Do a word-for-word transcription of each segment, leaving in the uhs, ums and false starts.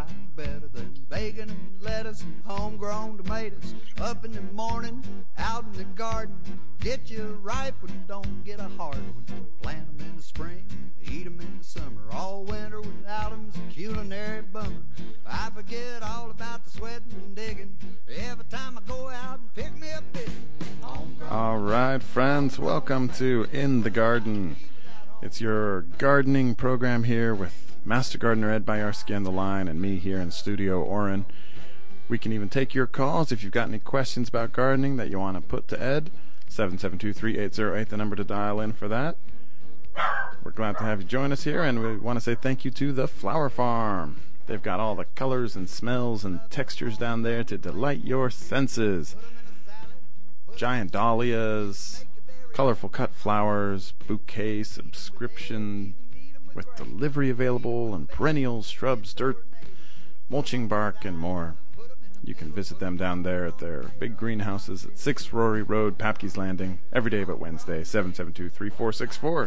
pie, better than bacon and lettuce and homegrown tomatoes. Up in the morning, out in the garden, get you ripe when you don't get a hard one. Plant them in the spring, eat them in the summer. All winter without them's a culinary bummer. I forget all about the sweating and digging every time I go out and pick me a bit. All right, friends, welcome to In the Garden. It's your gardening program here with Master Gardener Ed Bayarsky on the line and me here in studio, Orrin. We can even take your calls if you've got any questions about gardening that you want to put to Ed. seven seven two, three eight zero eight, the number to dial in for that. We're glad to have you join us here, and we want to say thank you to the Flower Farm. They've got all the colors and smells and textures down there to delight your senses. Giant dahlias, colorful cut flowers, bouquet subscription with delivery available, and perennials, shrubs, dirt, mulching bark, and more. You can visit them down there at their big greenhouses at six Rory Road, Papke's Landing, every day but Wednesday, seven seven two, three four six four.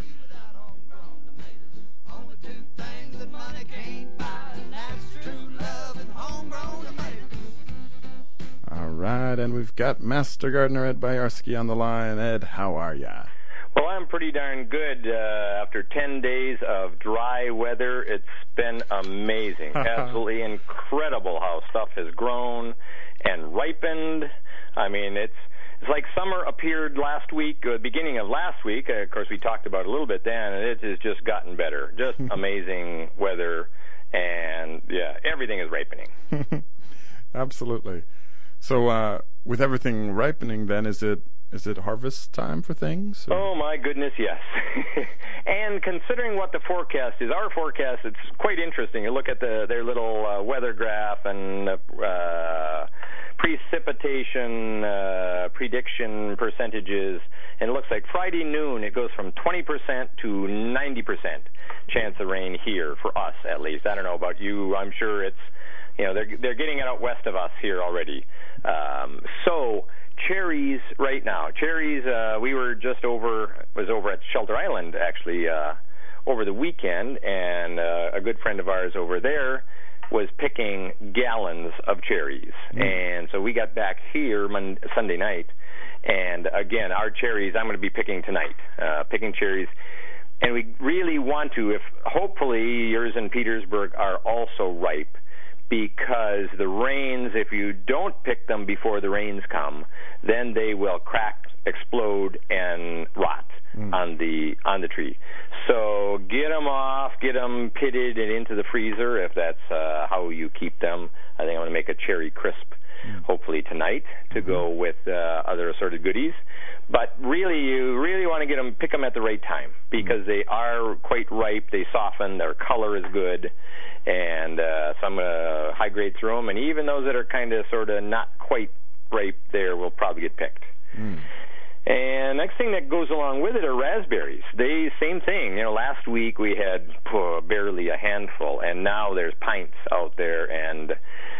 All right, and we've got Master Gardener Ed Bayarsky on the line. Ed, how are ya? Well, I'm pretty darn good. Uh, after ten days of dry weather, it's been amazing. Absolutely incredible how stuff has grown and ripened. I mean, it's it's like summer appeared last week, uh, beginning of last week. Uh, of course, we talked about it a little bit then, and it has just gotten better. Just amazing weather, and, yeah, everything is ripening. Absolutely. So, uh, with everything ripening, then, is it is it harvest time for things? Or? Oh, my goodness, yes. And considering what the forecast is, our forecast, it's quite interesting. You look at the, their little uh, weather graph and uh, precipitation uh, prediction percentages, and it looks like Friday noon, it goes from twenty percent to ninety percent chance of rain here, for us at least. I don't know about you. I'm sure it's, you know, they're they're getting it out west of us here already. Um, so cherries right now. Cherries. Uh, we were just over was over at Shelter Island actually uh, over the weekend, and uh, a good friend of ours over there was picking gallons of cherries. Mm. And so we got back here Monday, Sunday night, and again, our cherries. I'm going to be picking tonight. Uh, picking cherries. And we really want to, if hopefully yours in Petersburg are also ripe, because the rains, if you don't pick them before the rains come, then they will crack, explode, and rot mm. on the on the tree. So get them off, get them pitted and into the freezer if that's uh, how you keep them. I think I'm going to make a cherry crisp, mm. hopefully tonight, to mm-hmm. go with uh, other assorted goodies. But really, you really want to get them, pick them at the right time, because mm. they are quite ripe. They soften. Their color is good. And uh, so I'm going to high grade through them, and even those that are kind of sort of not quite ripe there will probably get picked. Mm. And next thing that goes along with it are raspberries. They same thing. You know, last week we had oh, barely a handful, and now there's pints out there, and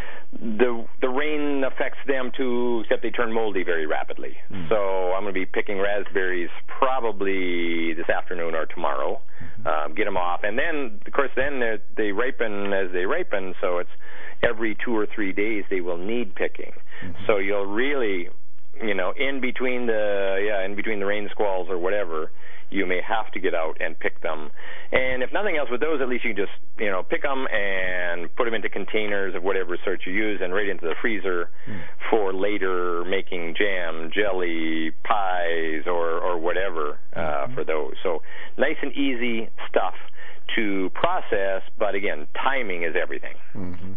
the the rain affects them too, except they turn moldy very rapidly. Mm. So I'm going to be picking raspberries probably this afternoon or tomorrow. Mm-hmm. Um, get them off, and then of course then they ripen as they ripen. So it's every two or three days they will need picking. Mm-hmm. So you'll really, you know, in between the yeah in between the rain squalls or whatever, you may have to get out and pick them. And if nothing else with those, at least you can just, you know, pick them and put them into containers of whatever sort you use and right into the freezer mm. for later making jam, jelly, pies, or, or whatever uh, mm-hmm. for those. So nice and easy stuff to process, but again, timing is everything. Mm-hmm.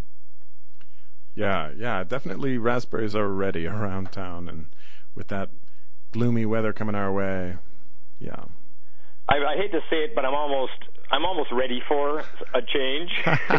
Yeah, yeah, definitely raspberries are ready around town, and with that gloomy weather coming our way, yeah. I, I hate to say it, but I'm almost I'm almost ready for a change.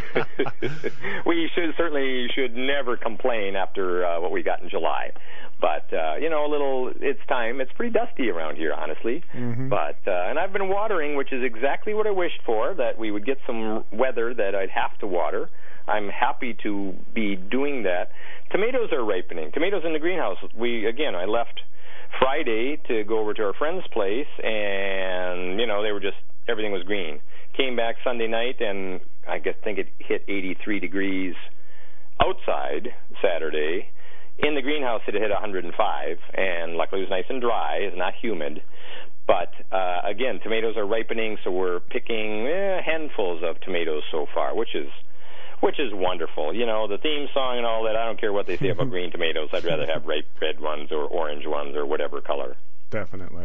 We should certainly should never complain after uh, what we got in July, but uh, you know, a little. It's time. It's pretty dusty around here, honestly. Mm-hmm. But uh, and I've been watering, which is exactly what I wished for. That we would get some weather that I'd have to water. I'm happy to be doing that. Tomatoes are ripening. Tomatoes in the greenhouse. We again, I left Friday to go over to our friend's place, and you know they were just everything was green. Came back Sunday night, and I guess think it hit eighty-three degrees outside Saturday. In the greenhouse, it hit one hundred five, and luckily it was nice and dry. It's not humid. But, uh, again, tomatoes are ripening, so we're picking eh, handfuls of tomatoes so far, which is which is wonderful. You know, the theme song and all that, I don't care what they say about green tomatoes. I'd rather have ripe red ones or orange ones or whatever color. Definitely.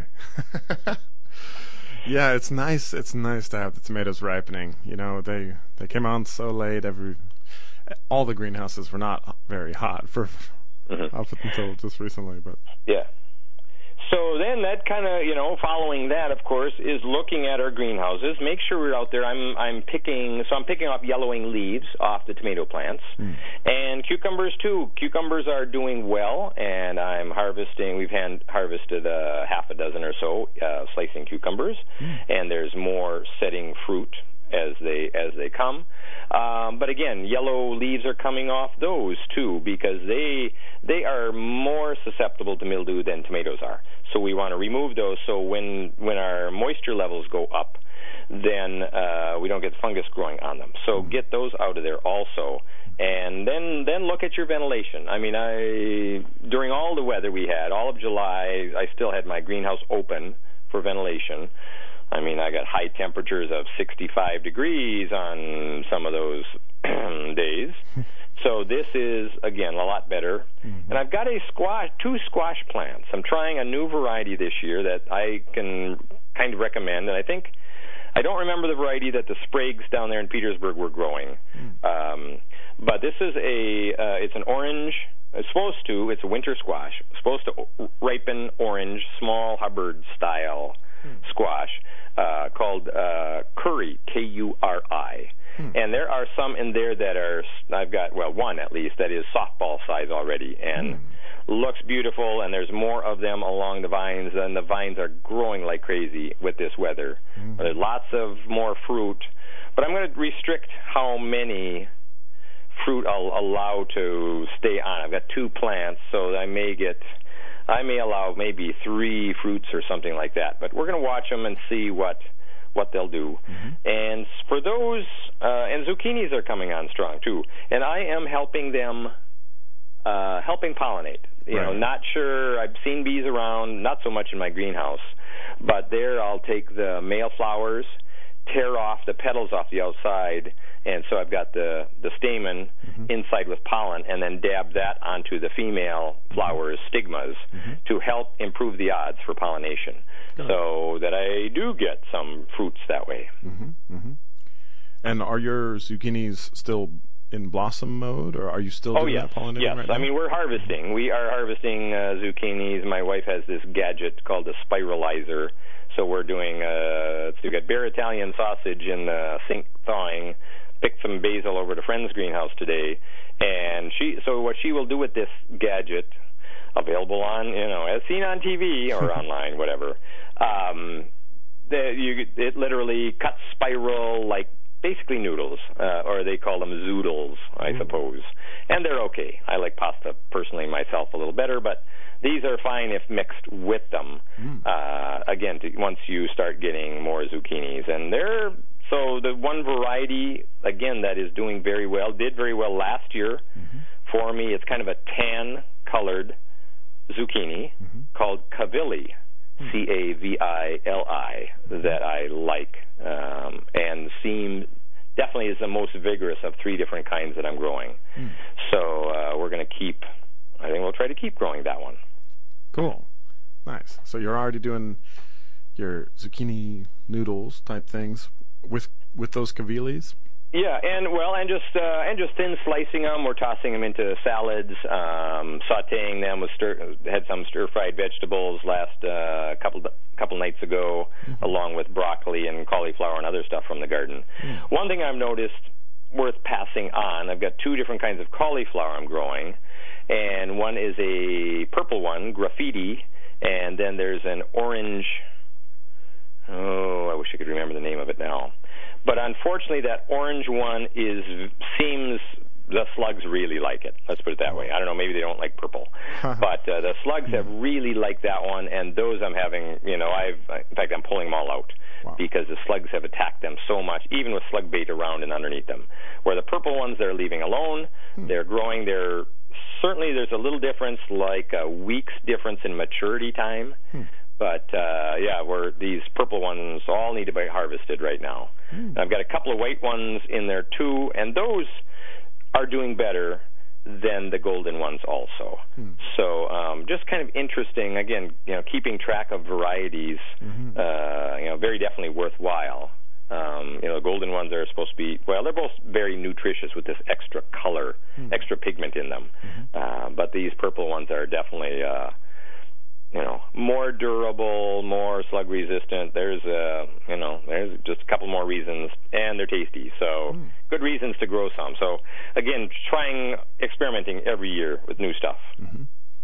Yeah, it's nice. It's nice to have the tomatoes ripening. You know, they they came on so late. Every all the greenhouses were not very hot for mm-hmm. up until just recently, but yeah. So then that kind of, you know, following that, of course, is looking at our greenhouses. Make sure we're out there. I'm I'm picking, so I'm picking off yellowing leaves off the tomato plants. Mm. And cucumbers, too. Cucumbers are doing well, and I'm harvesting. We've hand harvested uh, half a dozen or so uh, slicing cucumbers, mm. and there's more setting fruit as they as they come. Um, but again, yellow leaves are coming off those too, because they they are more susceptible to mildew than tomatoes are. So we want to remove those, so when when our moisture levels go up, then uh, we don't get fungus growing on them. So get those out of there also. And then then look at your ventilation. I mean, I during all the weather we had, all of July, I still had my greenhouse open for ventilation. I mean, I got high temperatures of sixty-five degrees on some of those days. So this is, again, a lot better. Mm-hmm. And I've got a squash, two squash plants. I'm trying a new variety this year that I can kind of recommend. And I think, I don't remember the variety that the Spragues down there in Petersburg were growing. Mm. Um, but this is a, uh, it's an orange, it's supposed to, it's a winter squash, it's supposed to ripen orange, small Hubbard-style squash uh, called uh, Curry, K U R I. Hmm. And there are some in there that are, I've got, well, one at least, that is softball size already and hmm. looks beautiful, and there's more of them along the vines, and the vines are growing like crazy with this weather. Hmm. There's lots of more fruit, but I'm going to restrict how many fruit I'll allow to stay on. I've got two plants, so I may get... I may allow maybe three fruits or something like that, but we're going to watch them and see what what they'll do. Mm-hmm. And for those, uh, and zucchinis are coming on strong too, and I am helping them, uh, helping pollinate. You right. know, not sure, I've seen bees around, not so much in my greenhouse, but there I'll take the male flowers, tear off the petals off the outside, and so I've got the, the stamen mm-hmm. inside with pollen, and then dab that onto the female flowers' stigmas mm-hmm. to help improve the odds for pollination, Good. So that I do get some fruits that way. Mm-hmm. Mm-hmm. And are your zucchinis still in blossom mode, or are you still doing oh, yes. that pollinating yes. right now? I mean, we're harvesting. We are harvesting uh, zucchinis. My wife has this gadget called a spiralizer. So we're doing, uh, we got bare Italian sausage in the sink thawing, picked some basil over to a friend's greenhouse today, and she, so what she will do with this gadget, available on, you know, as seen on T V or online, whatever, um, the, you, it literally cuts spiral like basically noodles, uh, or they call them zoodles, I mm. suppose. And they're okay. I like pasta personally myself a little better, but these are fine if mixed with them. Mm. Uh, again, to, once you start getting more zucchinis. And they're, so the one variety, again, that is doing very well, did very well last year mm-hmm. for me. It's kind of a tan-colored zucchini mm-hmm. called Cavilli, mm. C A V I L I, that I like um, and seem definitely is the most vigorous of three different kinds that I'm growing. Mm. So uh, we're going to keep, I think we'll try to keep growing that one. Cool. Nice. So you're already doing your zucchini noodles type things with with those Cavillis? Yeah, and well, and just uh, and just thin slicing them. We're tossing them into salads, um, sautéing them with stir. Had some stir fried vegetables last uh, couple couple nights ago, mm-hmm. along with broccoli and cauliflower and other stuff from the garden. Mm. One thing I've noticed worth passing on. I've got two different kinds of cauliflower I'm growing, and one is a purple one, graffiti, and then there's an orange. Oh, I wish I could remember the name of it now. But unfortunately, that orange one is seems the slugs really like it. Let's put it that way. I don't know, maybe they don't like purple. But uh, the slugs have really liked that one, and those I'm having, you know, I've, in fact, I'm pulling them all out. Wow. Because the slugs have attacked them so much, even with slug bait around and underneath them. Where the purple ones they're leaving alone, hmm. they're growing, they're, certainly there's a little difference, like a week's difference in maturity time. Hmm. But, uh, yeah, we're, these purple ones all need to be harvested right now. Hmm. I've got a couple of white ones in there, too, and those are doing better than the golden ones also. Hmm. So um, just kind of interesting, again, you know, keeping track of varieties, mm-hmm. uh, you know, very definitely worthwhile. Um, you know, the golden ones are supposed to be, well, they're both very nutritious with this extra color, hmm. extra pigment in them. Mm-hmm. Uh, but these purple ones are definitely... Uh, You know, more durable, more slug resistant. There's, uh, you know, there's just a couple more reasons, and they're tasty. So, mm. good reasons to grow some. So, again, trying, experimenting every year with new stuff. Mm-hmm.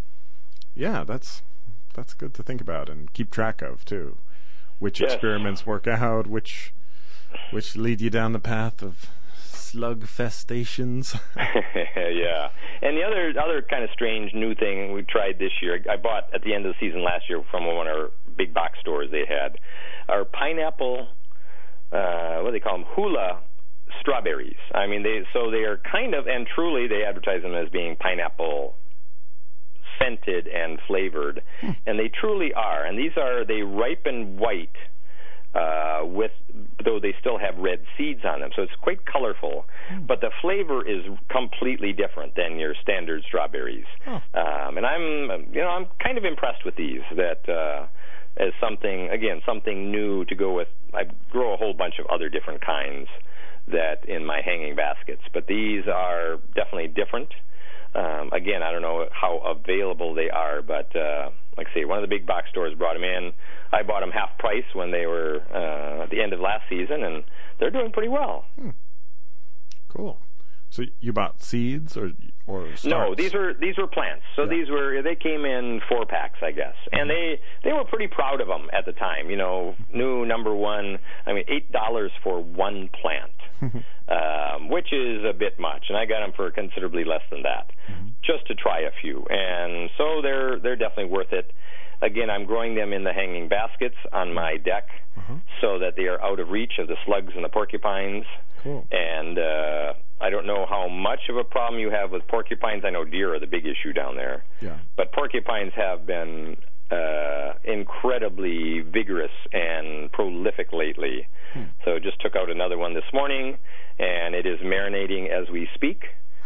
Yeah, that's that's good to think about and keep track of too. Which yes. experiments work out, which which lead you down the path of slug festations. Yeah. And the other other kind of strange new thing we tried this year, I bought at the end of the season last year from one of our big box stores they had, are pineapple, uh, what do they call them, hula strawberries. I mean, they so they are kind of, and truly they advertise them as being pineapple scented and flavored, hmm. and they truly are. And these are, they ripen white, Uh, with though they still have red seeds on them, so it's quite colorful. Mm. But the flavor is completely different than your standard strawberries. Oh. Um, and I'm, you know, I'm kind of impressed with these. That uh, as something, again, something new to go with. I grow a whole bunch of other different kinds that in my hanging baskets, but these are definitely different. Um, again, I don't know how available they are, but uh, like I say, one of the big box stores brought them in. I bought them half price when they were uh, at the end of last season, and they're doing pretty well. Hmm. Cool. So you bought seeds or or starts? No, these were these were plants. So yeah. these were they came in four packs, I guess, and they they were pretty proud of them at the time. You know, new number one. I mean, eight dollars for one plant, um, which is a bit much, and I got them for considerably less than that, mm-hmm. just to try a few, and so they're they're definitely worth it. Again, I'm growing them in the hanging baskets on my deck, uh-huh. so that they are out of reach of the slugs and the porcupines. Cool. And uh, I don't know how much of a problem you have with porcupines. I know deer are the big issue down there. Yeah. But porcupines have been uh, incredibly vigorous and prolific lately. Hmm. So just took out another one this morning, and it is marinating as we speak.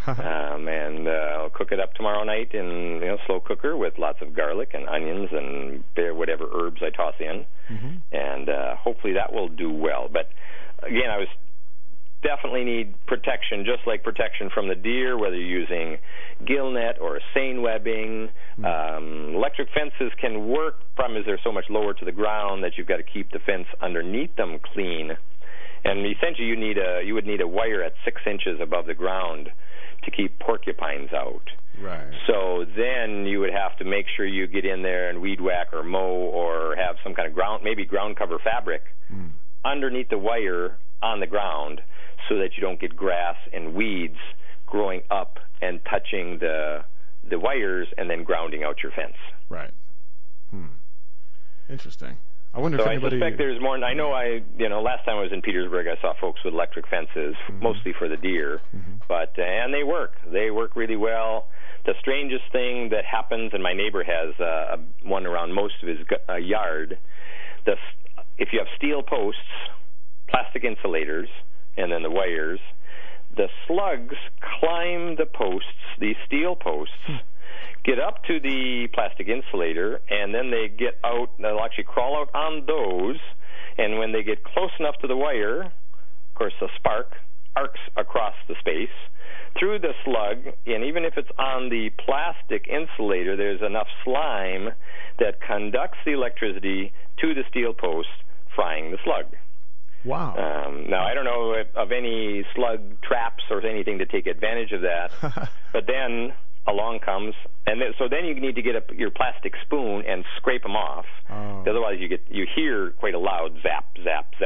um, and uh, I'll cook it up tomorrow night in you know slow cooker with lots of garlic and onions and whatever herbs I toss in, mm-hmm. and uh, hopefully that will do well. But again, I was definitely need protection, just like protection from the deer, whether you're using gill net or seine webbing. Mm-hmm. Um, electric fences can work. Problem is they're so much lower to the ground that you've got to keep the fence underneath them clean. And essentially, you need a you would need a wire at six inches above the ground to keep porcupines out. Right. So then you would have to make sure you get in there and weed whack or mow or have some kind of ground, maybe ground cover fabric mm. underneath the wire on the ground so that you don't get grass and weeds growing up and touching the the wires and then grounding out your fence. Right. Hmm. Interesting. I wonder so if anybody... I suspect there's more. I know I, you know, last time I was in Petersburg, I saw folks with electric fences, mm-hmm. mostly for the deer, mm-hmm. but uh, and they work. They work really well. The strangest thing that happens, and my neighbor has uh, a, one around most of his uh, yard. The if you have steel posts, plastic insulators, and then the wires, the slugs climb the posts, these steel posts. Hmm. Get up to the plastic insulator, and then they get out, they'll actually crawl out on those, and when they get close enough to the wire, of course the spark arcs across the space, through the slug, and even if it's on the plastic insulator, there's enough slime that conducts the electricity to the steel post, frying the slug. Wow. Um, now, I don't know if, of any slug traps or anything to take advantage of that, but then... along comes, and then, so then you need to get a, your plastic spoon and scrape them off. Oh. Otherwise, you get you hear quite a loud zap, zap, zap.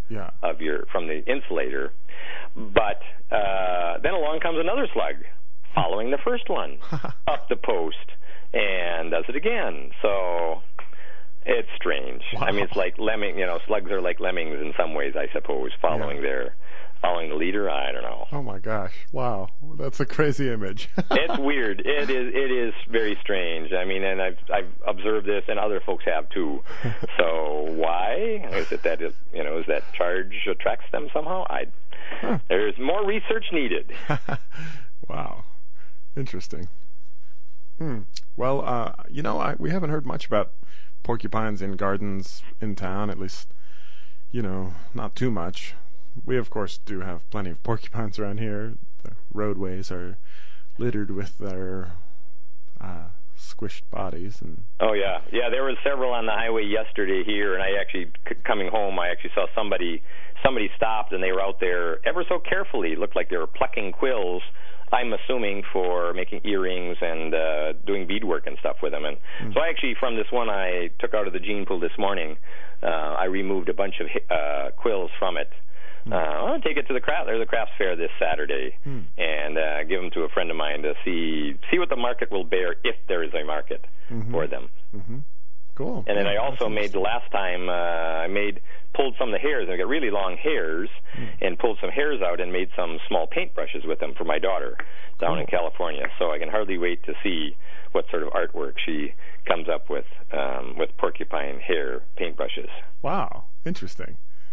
yeah. of your from the insulator. But uh, then along comes another slug, following the first one up the post, and does it again. So it's strange. Wow. I mean, it's like lemming. You know, slugs are like lemmings in some ways, I suppose, following yeah. their following the leader. I don't know. Oh my gosh! Wow, that's a crazy image. It's weird. It is. It is very strange. I mean, and I've I've observed this, and other folks have too. So why is it that it, you know is that charge attracts them somehow? I huh. There's more research needed. Wow, interesting. Hmm. Well, uh, you know, I, we haven't heard much about porcupines in gardens in town. At least, you know, not too much. We, of course, do have plenty of porcupines around here. The roadways are littered with their uh, squished bodies. And oh, yeah. Yeah, there were several on the highway yesterday here, and I actually, c- coming home, I actually saw somebody somebody stopped, and they were out there ever so carefully. It looked like they were plucking quills, I'm assuming, for making earrings and uh, doing beadwork and stuff with them. And mm. so I actually, from this one I took out of the gene pool this morning, uh, I removed a bunch of uh, quills from it. Uh, I'll take it to the craft. There's a crafts fair this Saturday, hmm. and uh, give them to a friend of mine to see see what the market will bear, if there is a market mm-hmm. for them. Mm-hmm. Cool. And then yeah, I also made the last time uh, I made pulled some of the hairs. I got really long hairs, hmm. and pulled some hairs out and made some small paintbrushes with them for my daughter down cool. in California. So I can hardly wait to see what sort of artwork she comes up with um, with porcupine hair paintbrushes. Wow, interesting.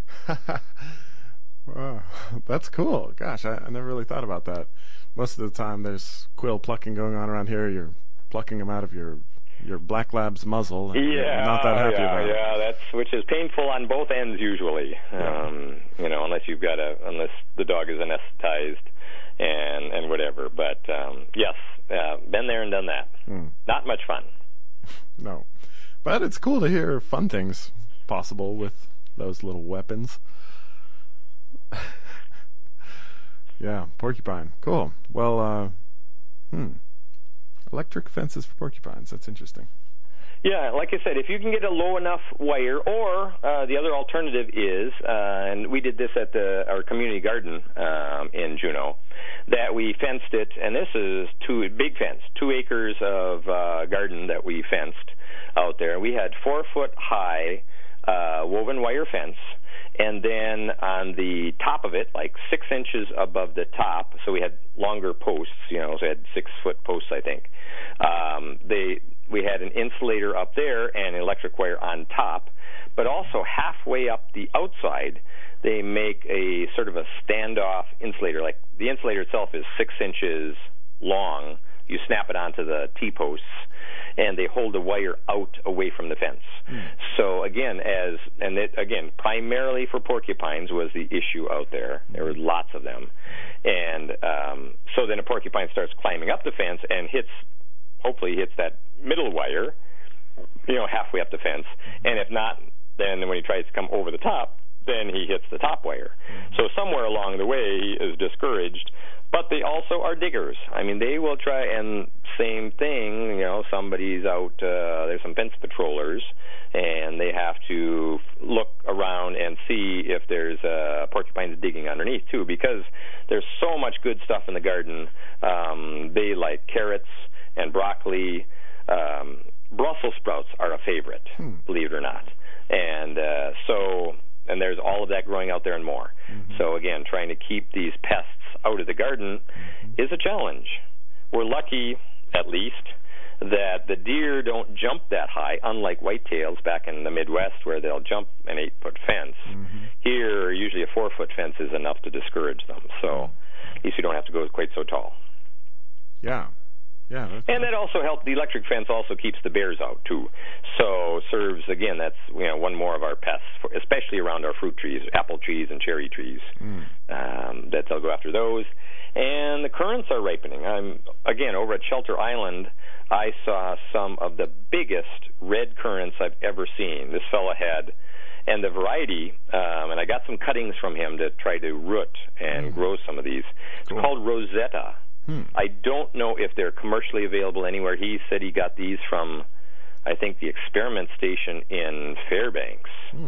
Wow, that's cool. Gosh, I, I never really thought about that. Most of the time there's quill plucking going on around here. You're plucking them out of your your black lab's muzzle. And yeah, you're not that happy yeah, about yeah. it. Yeah, that's which is painful on both ends usually. Yeah. Um, you know, unless you've got a unless the dog is anesthetized and and whatever. But um, yes, uh, been there and done that. Mm. Not much fun. No, but it's cool to hear fun things possible with those little weapons. Yeah, porcupine. Cool. Well, uh, hmm. Electric fences for porcupines. That's interesting. Yeah, like I said, if you can get a low enough wire, or uh, the other alternative is, uh, and we did this at the our community garden um, in Juneau, that we fenced it, and this is two big fence, two acres of uh, garden that we fenced out there. We had four foot high uh, woven wire fence. And then on the top of it, like six inches above the top, so we had longer posts, you know, so we had six-foot posts, I think. Um, they we had an insulator up there and electric wire on top, but also halfway up the outside, they make a sort of a standoff insulator. Like the insulator itself is six inches long. You snap it onto the T-posts, and they hold the wire out away from the fence. Mm. So again, as and it, again, primarily for porcupines was the issue out there. There were lots of them, and um, so then a porcupine starts climbing up the fence and hits, hopefully hits that middle wire, you know, halfway up the fence, and if not, then when he tries to come over the top, then he hits the top wire. So somewhere along the way he is discouraged. But they also are diggers. I mean, they will try, and same thing, you know, somebody's out, uh, there's some fence patrollers, and they have to look around and see if there's uh, porcupines digging underneath, too, because there's so much good stuff in the garden. Um, they like carrots and broccoli. Um, Brussels sprouts are a favorite, hmm. believe it or not. And uh, so... And there's all of that growing out there and more. Mm-hmm. So, again, trying to keep these pests out of the garden mm-hmm. is a challenge. We're lucky, at least, that the deer don't jump that high, unlike whitetails back in the Midwest where they'll jump an eight-foot fence. Mm-hmm. Here, usually a four-foot fence is enough to discourage them. So at least you don't have to go quite so tall. Yeah. Yeah, that's and that also helps. The electric fence also keeps the bears out too. So serves again. That's you know one more of our pests, for, especially around our fruit trees, apple trees and cherry trees. Mm. Um, that they'll go after those. And the currants are ripening. I'm again over at Shelter Island. I saw some of the biggest red currants I've ever seen. This fellow had, and the variety. Um, and I got some cuttings from him to try to root and mm. grow some of these. It's cool. Called Rosetta. Hmm. I don't know if they're commercially available anywhere. He said he got these from, I think, the experiment station in Fairbanks. Hmm.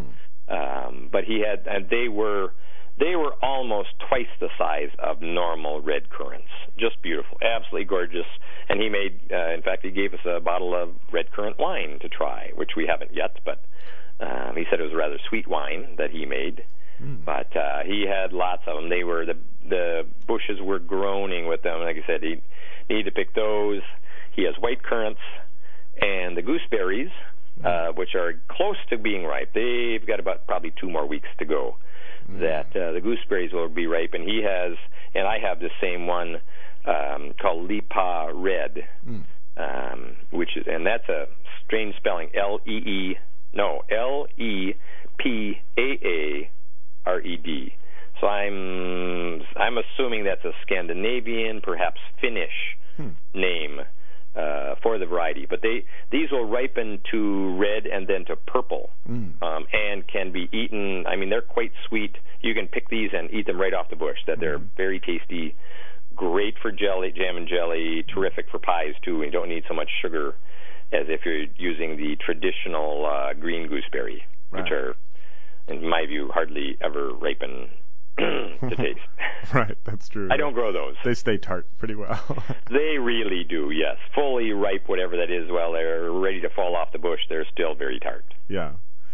Um, but he had, and they were, they were almost twice the size of normal red currants. Just beautiful, absolutely gorgeous. And he made, uh, in fact, he gave us a bottle of red currant wine to try, which we haven't yet, but um, he said it was a rather sweet wine that he made. Mm. But uh, he had lots of them. They were, the the bushes were groaning with them. Like I said, he needed to pick those. He has white currants and the gooseberries, mm. uh, which are close to being ripe. They've got about probably two more weeks to go. Mm. That uh, the gooseberries will be ripe, and he has, and I have the same one um, called Lipa Red, mm. um, which is, and that's a strange spelling, L E E, no, L E P A A R E D. So I'm I'm assuming that's a Scandinavian, perhaps Finnish hmm. name uh, for the variety. But they these will ripen to red and then to purple, mm. um, and can be eaten. I mean, they're quite sweet. You can pick these and eat them right off the bush. That they're mm. very tasty, great for jelly, jam and jelly, terrific for pies too. And you don't need so much sugar as if you're using the traditional uh, green gooseberry, right. which are, in my view, hardly ever ripen to taste. Right, that's true. I don't grow those. They stay tart pretty well. They really do, yes. Fully ripe, whatever that is, while they're ready to fall off the bush, they're still very tart. Yeah.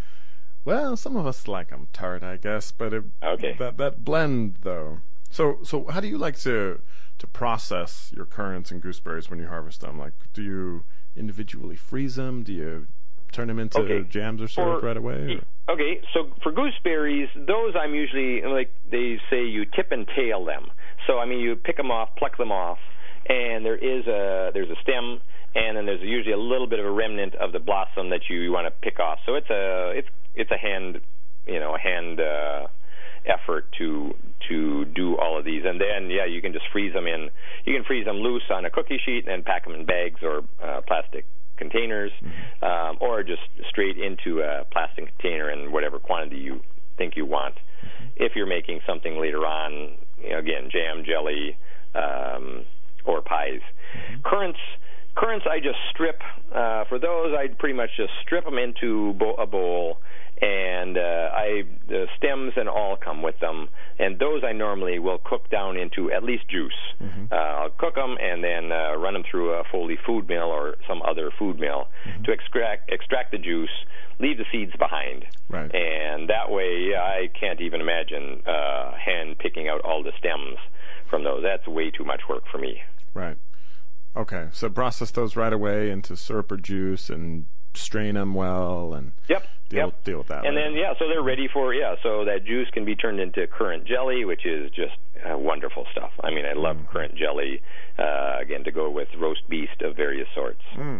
Well, some of us like them tart, I guess, but it, okay. that that blend, though. So, so how do you like to to process your currants and gooseberries when you harvest them? Like, do you individually freeze them? Do you turn them into okay. jams or syrup for, right away? Or? Okay, so for gooseberries, those I'm usually, like they say, you tip and tail them. So, I mean, you pick them off, pluck them off, and there is a there's a stem, and then there's usually a little bit of a remnant of the blossom that you want to pick off. So it's a it's it's a hand, you know, a hand uh, effort to to do all of these. And then, yeah, you can just freeze them in. You can freeze them loose on a cookie sheet and then pack them in bags or uh, plastic containers, mm-hmm. um, or just straight into a plastic container in whatever quantity you think you want. Mm-hmm. If you're making something later on, you know, again, jam, jelly, um, or pies. Mm-hmm. Currants, currants I just strip. Uh, for those, I'd pretty much just strip them into bo- a bowl, and uh, I the stems and all come with them. And those I normally will cook down into at least juice. Mm-hmm. Uh, I'll cook them and then uh, run them through a Foley food mill or some other food mill mm-hmm. to extract extract the juice, leave the seeds behind. Right. And that way, I can't even imagine uh, hand picking out all the stems from those. That's way too much work for me. Right. Okay. So process those right away into syrup or juice and strain them well and yep, deal, yep. deal with that. And later. then, yeah, so they're ready for, yeah, so that juice can be turned into currant jelly, which is just uh, wonderful stuff. I mean, I love mm. currant jelly, uh, again, to go with roast beef of various sorts. Mm.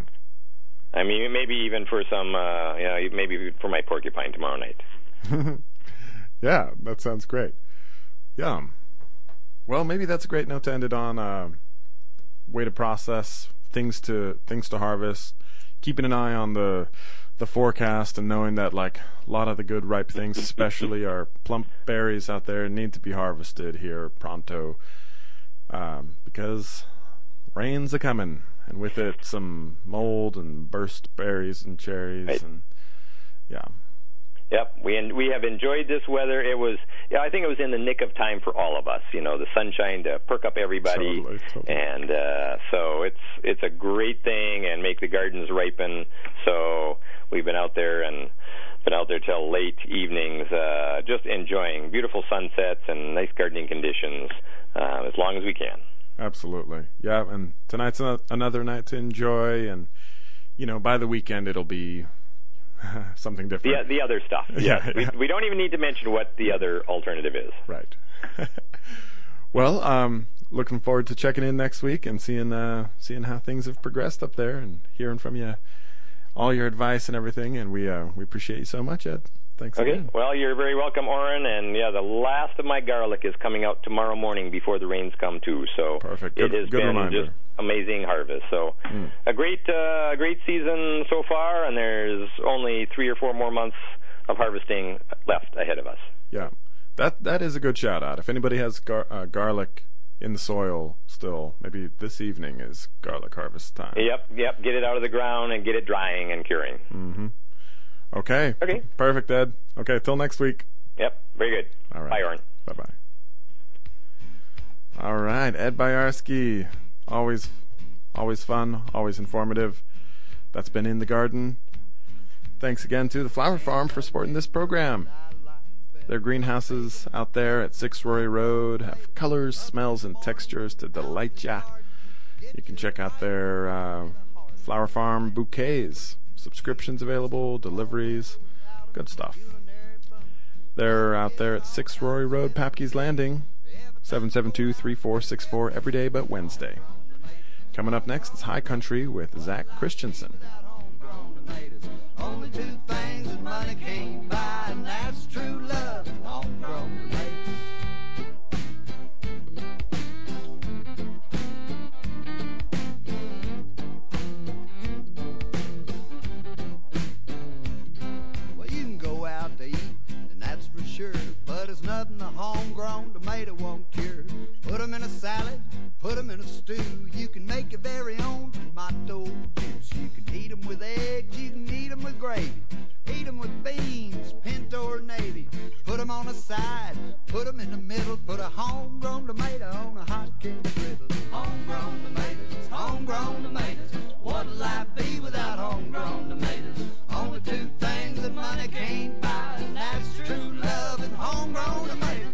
I mean, maybe even for some, uh, you know, maybe for my porcupine tomorrow night. Yeah, that sounds great. Yum. Well, maybe that's a great note to end it on. Uh, way to process, things to things to harvest, keeping an eye on the the forecast and knowing that like a lot of the good ripe things, especially our plump berries out there, need to be harvested here pronto, um, because rain's a coming, and with it some mold and burst berries and cherries, right. and yeah. Yep, we en- we have enjoyed this weather. It was, yeah, I think it was in the nick of time for all of us. You know, the sunshine to perk up everybody, totally, totally. and uh, so it's it's a great thing and make the gardens ripen. So we've been out there and been out there till late evenings, uh, just enjoying beautiful sunsets and nice gardening conditions uh, as long as we can. Absolutely, yeah. And tonight's a- another night to enjoy, and you know, by the weekend it'll be something different. Yeah, the other stuff. Yeah, yeah. We, we don't even need to mention what the other alternative is. Right. Well, um, looking forward to checking in next week and seeing uh, seeing how things have progressed up there and hearing from you, all your advice and everything. And we uh, we appreciate you so much, Ed. Thanks okay. again. Well, you're very welcome, Oren. And yeah, the last of my garlic is coming out tomorrow morning before the rains come too. So perfect. Good, it has good been reminder. just amazing harvest. So mm. a great uh, great season so far, and there's only three or four more months of harvesting left ahead of us. Yeah, that that is a good shout out. If anybody has gar- uh, garlic in the soil still, maybe this evening is garlic harvest time. Yep, yep. Get it out of the ground and get it drying and curing. Mm-hmm. Okay. Okay. Perfect, Ed. Okay, till next week. Yep, very good. All right. Bye, Oren. Bye-bye. All right, Ed Boyarsky. Always, always fun, always informative. That's been In the Garden. Thanks again to the Flower Farm for supporting this program. Their greenhouses out there at six Rory Road have colors, smells, and textures to delight ya. You can check out their uh, Flower Farm bouquets. Subscriptions available, deliveries, good stuff. They're out there at six Rory Road, Papke's Landing, seven seven two, three four six four, every day but Wednesday. Coming up next is High Country with Zach Christensen. Only two things that money can't buy, and that's true love and homegrown tomatoes. Well, you can go out to eat, and that's for sure, but it's nothing a homegrown tomato won't cure. Put them in a salad, put them in a stew. You can make your very own tomato juice. You can eat them with eggs, you can eat them with gravy. Eat them with beans, pinto or navy. Put them on the side, put them in the middle. Put a homegrown tomato on a hot cake griddle. Homegrown tomatoes, homegrown tomatoes. What'll life be without homegrown tomatoes? Only two things that money can't buy, and that's true love and homegrown tomatoes.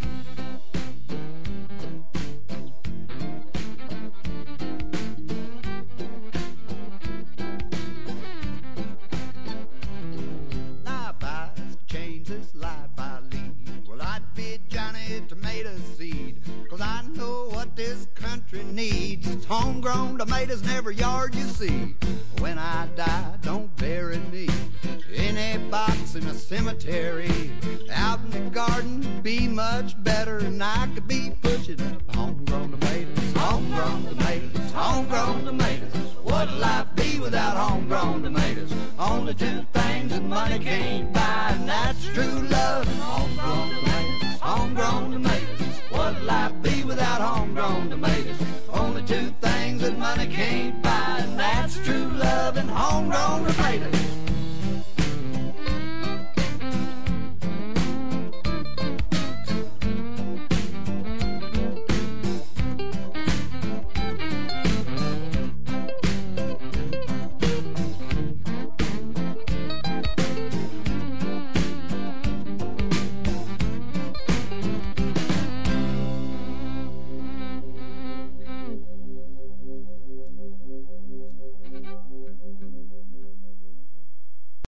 Tomato seed, 'cause I know what this country needs. It's homegrown tomatoes in every yard you see. When I die, don't bury me in a box in a cemetery. Out in the garden, be much better, and I could be pushing up homegrown tomatoes. Homegrown tomatoes, homegrown tomatoes. What'd life be without homegrown tomatoes? Only two things that money can't buy, and that's true love and homegrown tomatoes. Homegrown tomatoes. What'd life be without homegrown tomatoes? Only two things that money can't buy, and that's true love and homegrown tomatoes.